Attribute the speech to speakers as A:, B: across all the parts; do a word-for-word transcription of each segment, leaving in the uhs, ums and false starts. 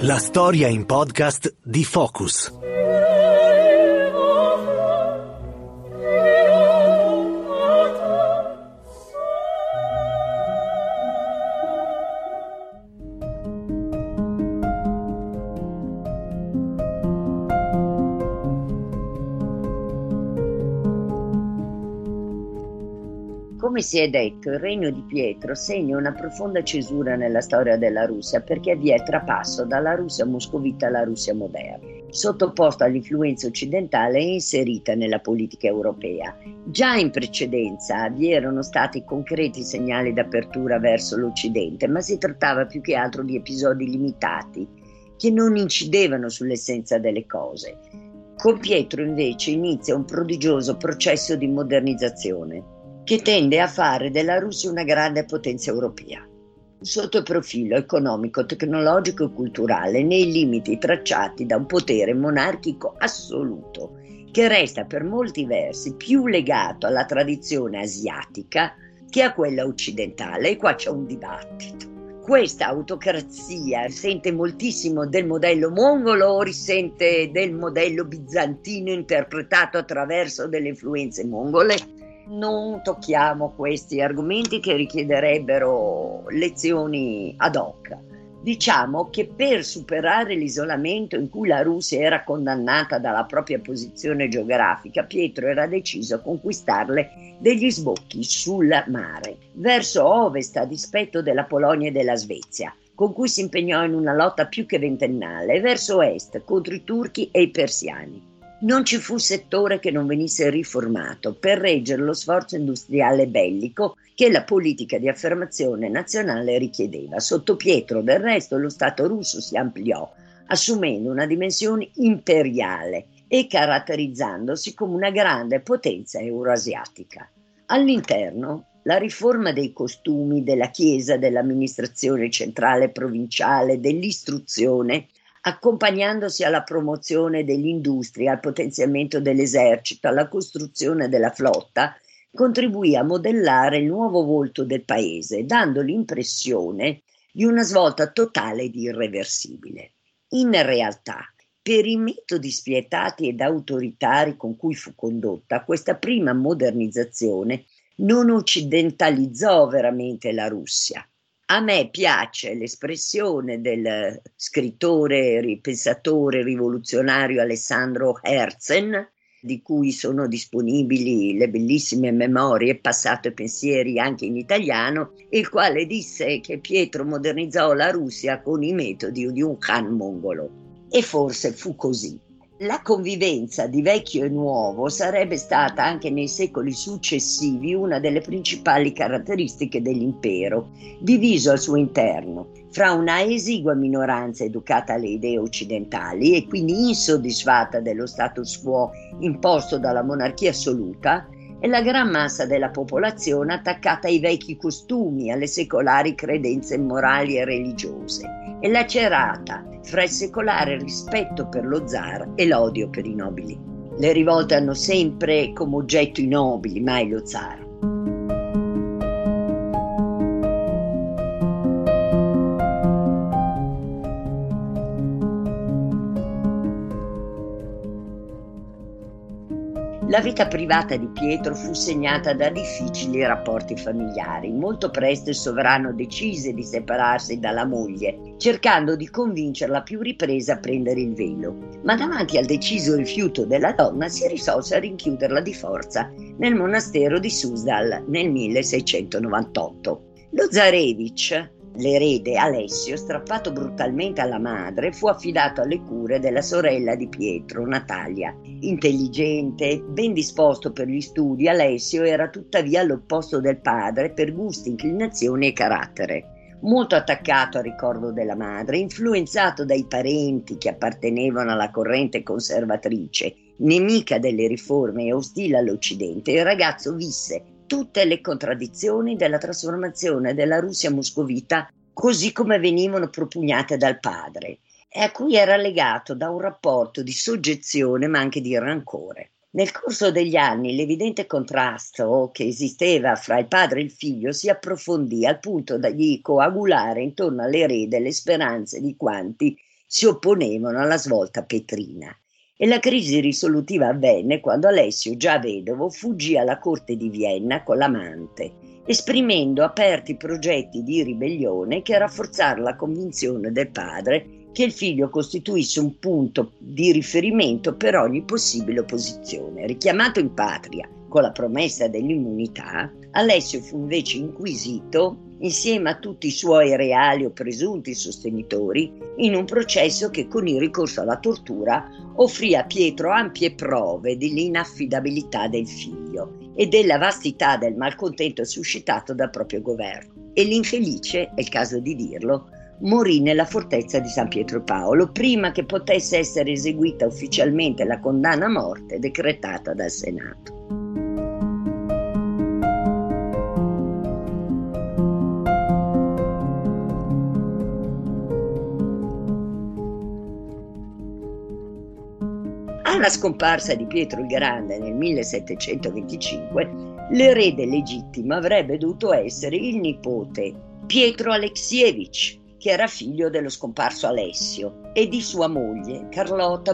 A: La storia in podcast di Focus.
B: Come si è detto, il regno di Pietro segna una profonda cesura nella storia della Russia perché vi è trapasso dalla Russia moscovita alla Russia moderna, sottoposta all'influenza occidentale e inserita nella politica europea. Già in precedenza vi erano stati concreti segnali d'apertura verso l'Occidente, ma si trattava più che altro di episodi limitati che non incidevano sull'essenza delle cose. Con Pietro invece inizia un prodigioso processo di modernizzazione che tende a fare della Russia una grande potenza europea, sotto il profilo economico, tecnologico e culturale, nei limiti tracciati da un potere monarchico assoluto, che resta per molti versi più legato alla tradizione asiatica che a quella occidentale, e qua c'è un dibattito. Questa autocrazia risente moltissimo del modello mongolo o risente del modello bizantino interpretato attraverso delle influenze mongole? Non tocchiamo questi argomenti che richiederebbero lezioni ad hoc. Diciamo che per superare l'isolamento in cui la Russia era condannata dalla propria posizione geografica, Pietro era deciso a conquistarle degli sbocchi sul mare, verso ovest a dispetto della Polonia e della Svezia, con cui si impegnò in una lotta più che ventennale, e verso est contro i turchi e i persiani. Non ci fu settore che non venisse riformato per reggere lo sforzo industriale bellico che la politica di affermazione nazionale richiedeva. Sotto Pietro, del resto, lo Stato russo si ampliò, assumendo una dimensione imperiale e caratterizzandosi come una grande potenza euroasiatica. All'interno, la riforma dei costumi, della Chiesa, dell'amministrazione centrale e provinciale, dell'istruzione, accompagnandosi alla promozione dell'industria, al potenziamento dell'esercito, alla costruzione della flotta, contribuì a modellare il nuovo volto del paese, dando l'impressione di una svolta totale ed irreversibile. In realtà, per i metodi spietati ed autoritari con cui fu condotta, questa prima modernizzazione non occidentalizzò veramente la Russia. A me piace l'espressione del scrittore, ripensatore rivoluzionario Alessandro Herzen, di cui sono disponibili le bellissime memorie Passato e pensieri anche in italiano, il quale disse che Pietro modernizzò la Russia con i metodi di un Khan mongolo. E forse fu così. La convivenza di vecchio e nuovo sarebbe stata anche nei secoli successivi una delle principali caratteristiche dell'impero, diviso al suo interno fra una esigua minoranza educata alle idee occidentali e quindi insoddisfatta dello status quo imposto dalla monarchia assoluta, e la gran massa della popolazione attaccata ai vecchi costumi, alle secolari credenze morali e religiose, e lacerata fra il secolare rispetto per lo zar e l'odio per i nobili. Le rivolte hanno sempre come oggetto i nobili, mai lo zar. La vita privata di Pietro fu segnata da difficili rapporti familiari. Molto presto il sovrano decise di separarsi dalla moglie, cercando di convincerla a più riprese a prendere il velo. Ma davanti al deciso rifiuto della donna si risolse a rinchiuderla di forza nel monastero di Suzdal nel milleseicentonovantotto. Lo zarevich, l'erede Alessio, strappato brutalmente alla madre, fu affidato alle cure della sorella di Pietro, Natalia. Intelligente, ben disposto per gli studi, Alessio era tuttavia all'opposto del padre per gusti, inclinazioni e carattere. Molto attaccato al ricordo della madre, influenzato dai parenti che appartenevano alla corrente conservatrice, nemica delle riforme e ostile all'Occidente, il ragazzo visse tutte le contraddizioni della trasformazione della Russia moscovita così come venivano propugnate dal padre, e a cui era legato da un rapporto di soggezione ma anche di rancore. Nel corso degli anni l'evidente contrasto che esisteva fra il padre e il figlio si approfondì al punto di coagulare intorno all'erede le speranze di quanti si opponevano alla svolta petrina. E la crisi risolutiva avvenne quando Alessio, già vedovo, fuggì alla corte di Vienna con l'amante, esprimendo aperti progetti di ribellione che rafforzaro la convinzione del padre che il figlio costituisse un punto di riferimento per ogni possibile opposizione. Richiamato in patria con la promessa dell'immunità, Alessio fu invece inquisito insieme a tutti i suoi reali o presunti sostenitori in un processo che con il ricorso alla tortura offrì a Pietro ampie prove dell'inaffidabilità del figlio e della vastità del malcontento suscitato dal proprio governo. E l'infelice, è il caso di dirlo, morì nella fortezza di San Pietro Paolo prima che potesse essere eseguita ufficialmente la condanna a morte decretata dal Senato. Alla scomparsa di Pietro il Grande nel millesettecentoventicinque, l'erede legittimo avrebbe dovuto essere il nipote Pietro Aleksievich, che era figlio dello scomparso Alessio, e di sua moglie Carlotta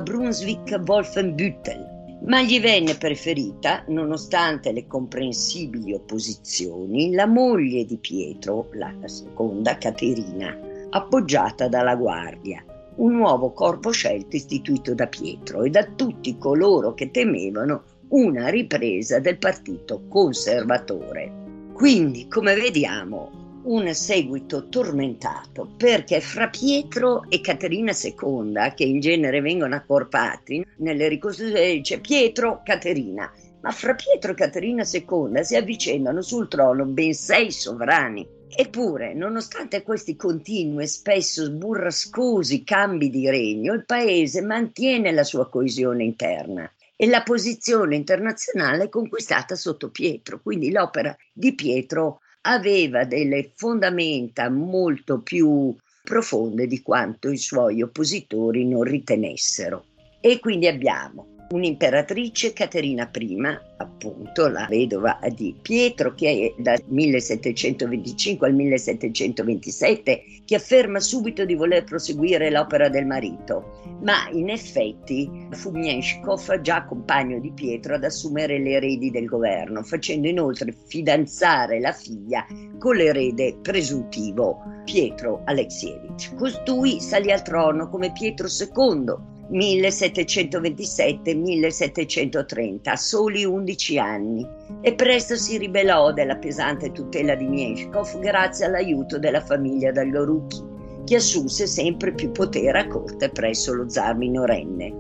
B: Brunswick-Wolfenbüttel. Ma gli venne preferita, nonostante le comprensibili opposizioni, la moglie di Pietro, la seconda Caterina, appoggiata dalla Guardia, un nuovo corpo scelto istituito da Pietro e da tutti coloro che temevano una ripresa del partito conservatore. Quindi, come vediamo, un seguito tormentato, perché fra Pietro e Caterina seconda, che in genere vengono accorpati nelle ricostruzioni, c'è Pietro, Caterina, ma fra Pietro e Caterina seconda si avvicendano sul trono ben sei sovrani. Eppure, nonostante questi continui e spesso burrascosi cambi di regno, il paese mantiene la sua coesione interna e la posizione internazionale è conquistata sotto Pietro. Quindi l'opera di Pietro aveva delle fondamenta molto più profonde di quanto i suoi oppositori non ritenessero. E quindi abbiamo un'imperatrice, Caterina I, appunto la vedova di Pietro, che è dal millesettecentoventicinque al millesettecentoventisette, che afferma subito di voler proseguire l'opera del marito, ma in effetti fu Menshikov, già compagno di Pietro, ad assumere le eredi del governo, facendo inoltre fidanzare la figlia con l'erede presuntivo Pietro Aleksievich. Costui salì al trono come Pietro secondo, millesettecentoventisette millesettecentotrenta, a soli undici anni, e presto si ribellò della pesante tutela di Menshikov grazie all'aiuto della famiglia Dolgoruki, che assunse sempre più potere a corte presso lo zar minorenne.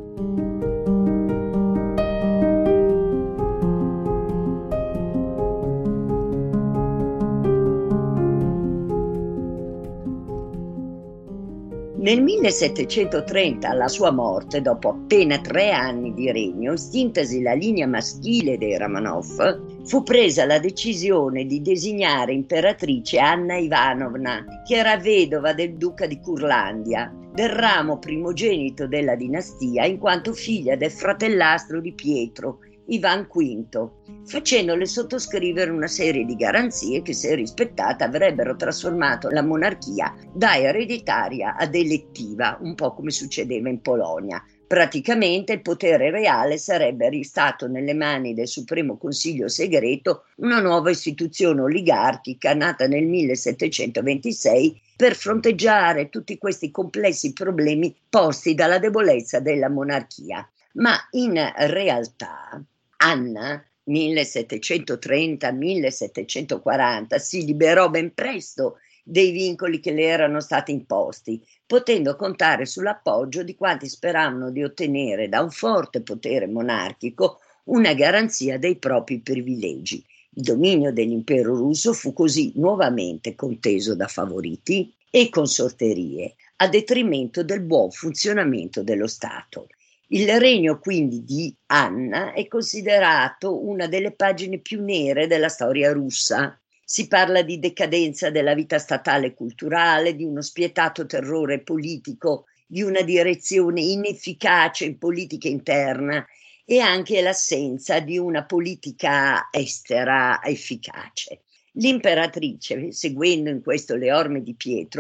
B: Nel millesettecentotrenta, alla sua morte, dopo appena tre anni di regno, estintasi la linea maschile dei Romanov, fu presa la decisione di designare imperatrice Anna Ivanovna, che era vedova del duca di Curlandia, del ramo primogenito della dinastia, in quanto figlia del fratellastro di Pietro, Ivan V, facendole sottoscrivere una serie di garanzie che, se rispettate, avrebbero trasformato la monarchia da ereditaria ad elettiva, un po' come succedeva in Polonia. Praticamente il potere reale sarebbe stato nelle mani del Supremo Consiglio Segreto, una nuova istituzione oligarchica nata nel millesettecentoventisei per fronteggiare tutti questi complessi problemi posti dalla debolezza della monarchia. Ma in realtà Anna, millesettecentotrenta millesettecentoquaranta, si liberò ben presto dei vincoli che le erano stati imposti, potendo contare sull'appoggio di quanti speravano di ottenere da un forte potere monarchico una garanzia dei propri privilegi. Il dominio dell'impero russo fu così nuovamente conteso da favoriti e consorterie, a detrimento del buon funzionamento dello Stato. Il regno quindi di Anna è considerato una delle pagine più nere della storia russa. Si parla di decadenza della vita statale e culturale, di uno spietato terrore politico, di una direzione inefficace in politica interna e anche l'assenza di una politica estera efficace. L'imperatrice, seguendo in questo le orme di Pietro,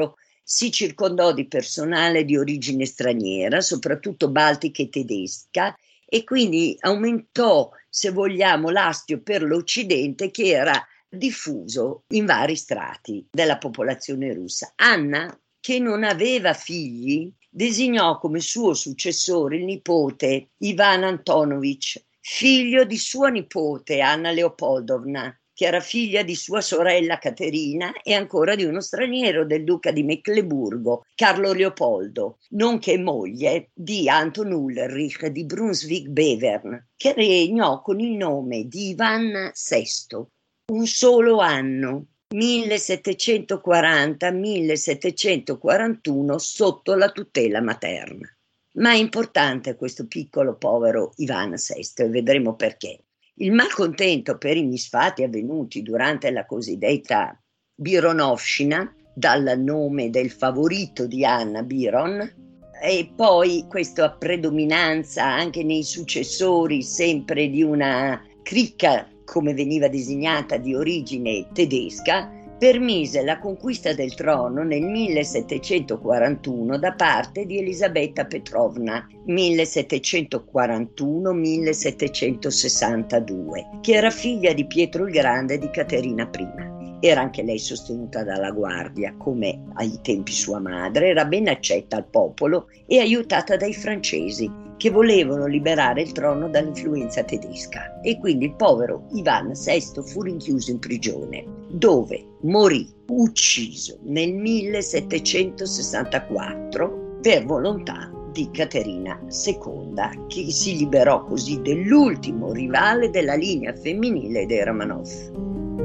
B: Si circondò di personale di origine straniera, soprattutto baltica e tedesca, e quindi aumentò, se vogliamo, l'astio per l'Occidente che era diffuso in vari strati della popolazione russa. Anna, che non aveva figli, designò come suo successore il nipote Ivan Antonovich, figlio di sua nipote Anna Leopoldovna, che era figlia di sua sorella Caterina e ancora di uno straniero, del duca di Mecleburgo, Carlo Leopoldo, nonché moglie di Anton Ulrich di Brunswick-Bevern, che regnò con il nome di Ivan sesto un solo anno, millesettecentoquaranta millesettecentoquarantuno, sotto la tutela materna. Ma è importante questo piccolo povero Ivan sesto e vedremo perché. Il malcontento per i misfatti avvenuti durante la cosiddetta Bironovщина, dal nome del favorito di Anna, Biron, e poi questa predominanza anche nei successori sempre di una cricca, come veniva designata, di origine tedesca, permise la conquista del trono nel millesettecentoquarantuno da parte di Elisabetta Petrovna, millesettecentoquarantuno millesettecentosessantadue, che era figlia di Pietro il Grande e di Caterina I. Era anche lei sostenuta dalla guardia, come ai tempi sua madre, era ben accetta al popolo e aiutata dai francesi, che volevano liberare il trono dall'influenza tedesca. E quindi il povero Ivan sesto fu rinchiuso in prigione, dove morì ucciso nel millesettecentosessantaquattro per volontà di Caterina seconda, che si liberò così dell'ultimo rivale della linea femminile dei Romanov.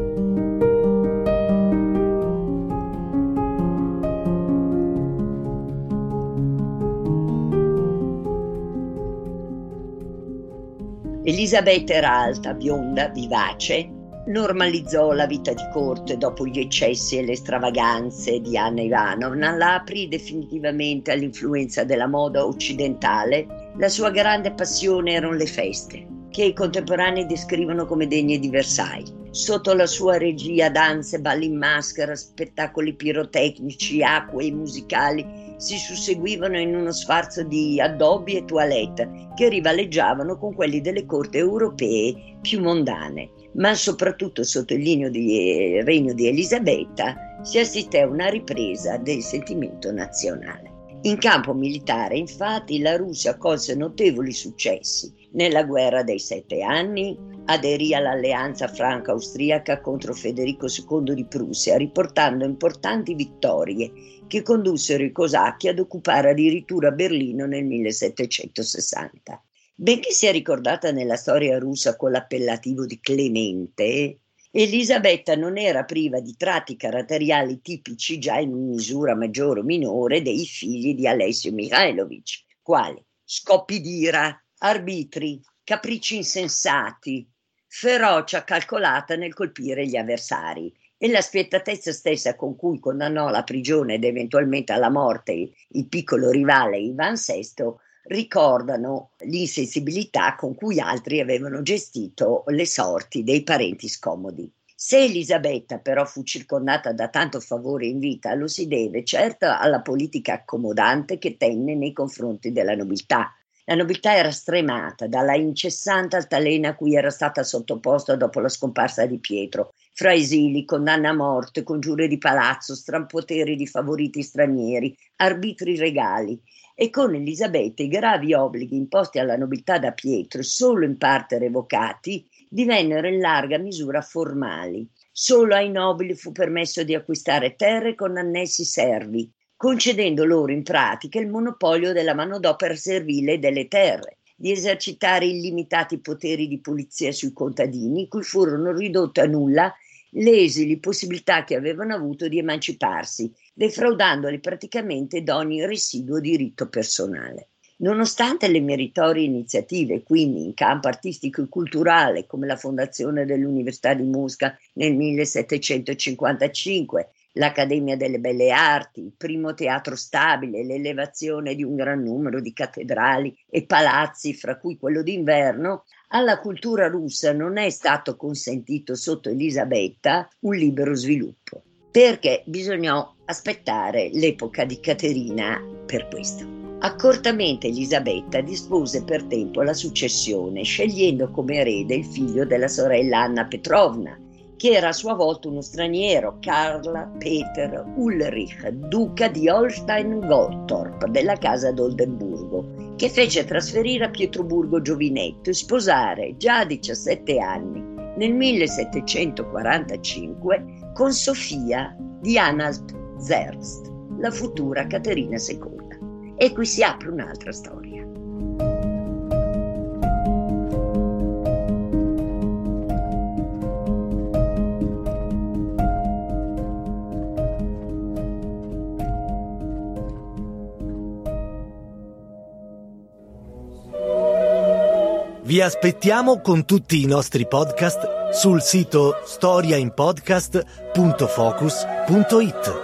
B: Elisabetta era alta, bionda, vivace, normalizzò la vita di corte dopo gli eccessi e le stravaganze di Anna Ivanovna, la aprì definitivamente all'influenza della moda occidentale. La sua grande passione erano le feste, che i contemporanei descrivono come degne di Versailles. Sotto la sua regia danze, balli in maschera, spettacoli pirotecnici, acque e musicali si susseguivano in uno sfarzo di addobbi e toilette che rivaleggiavano con quelli delle corti europee più mondane. Ma soprattutto sotto il regno di, regno di Elisabetta si assiste a una ripresa del sentimento nazionale. In campo militare, infatti, la Russia colse notevoli successi. Nella guerra dei sette anni aderì all'alleanza franco-austriaca contro Federico secondo di Prussia, riportando importanti vittorie che condussero i cosacchi ad occupare addirittura Berlino nel millesettecentosessanta. Benché sia ricordata nella storia russa con l'appellativo di Clemente, Elisabetta non era priva di tratti caratteriali tipici, già in misura maggiore o minore, dei figli di Alessio Mikhailovich, quali scoppi d'ira, arbitri, capricci insensati, ferocia calcolata nel colpire gli avversari e la spietatezza stessa con cui condannò alla prigione ed eventualmente alla morte il piccolo rivale Ivan sesto ricordano l'insensibilità con cui altri avevano gestito le sorti dei parenti scomodi. Se Elisabetta però fu circondata da tanto favore in vita, lo si deve certo alla politica accomodante che tenne nei confronti della nobiltà. La nobiltà era stremata dalla incessante altalena a cui era stata sottoposta dopo la scomparsa di Pietro, fra esili, condanne a morte, congiure di palazzo, strampoteri di favoriti stranieri, arbitri regali. E con Elisabetta i gravi obblighi imposti alla nobiltà da Pietro, solo in parte revocati, divennero in larga misura formali. Solo ai nobili fu permesso di acquistare terre con annessi servi, concedendo loro in pratica il monopolio della manodopera servile e delle terre, di esercitare illimitati poteri di polizia sui contadini, cui furono ridotte a nulla le esili possibilità che avevano avuto di emanciparsi, defraudandoli praticamente d'ogni residuo diritto personale. Nonostante le meritorie iniziative, quindi in campo artistico e culturale, come la fondazione dell'Università di Mosca nel millesettecentocinquantacinque, l'Accademia delle Belle Arti, il primo teatro stabile, l'elevazione di un gran numero di cattedrali e palazzi, fra cui quello d'inverno, alla cultura russa non è stato consentito sotto Elisabetta un libero sviluppo. perché bisognò aspettare l'epoca di Caterina per questo. Accortamente Elisabetta dispose per tempo la successione, scegliendo come erede il figlio della sorella Anna Petrovna, che era a sua volta uno straniero, Carl Peter Ulrich, duca di Holstein-Gottorp della casa d'Oldenburgo, che fece trasferire a Pietroburgo Giovinetto e sposare già a diciassette anni, nel millesettecentoquarantacinque, con Sofia di Anhalt-Zerbst, la futura Caterina seconda. E qui si apre un'altra storia.
A: Vi aspettiamo con tutti i nostri podcast sul sito storia in podcast punto focus punto it.